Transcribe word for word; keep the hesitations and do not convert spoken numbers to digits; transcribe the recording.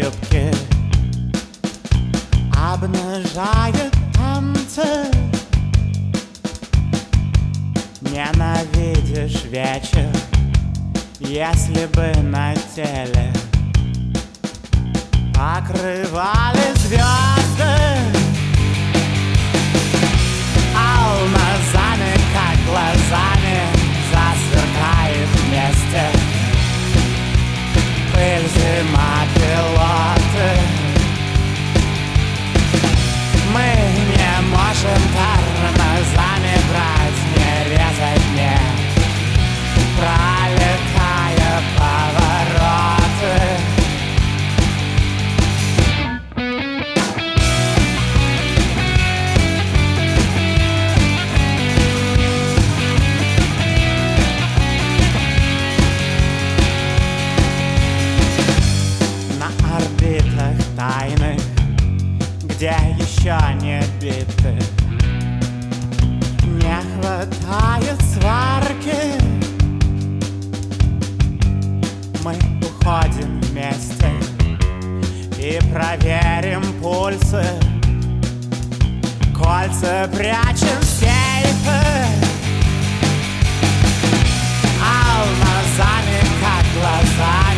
юбки обнажает танцы. Ненавидишь вечер, если бы на теле покрывали звезды алмазами, как глазами засверкает вместе пыль, зима, пилоты. Мы не можем тормозами брать, не резать, не пролетая повороты. На орбитах тайных, где еще не биты, не хватает сварки. Мы уходим вместе и проверим пульсы, кольца прячем в сейфы алмазами, как глаза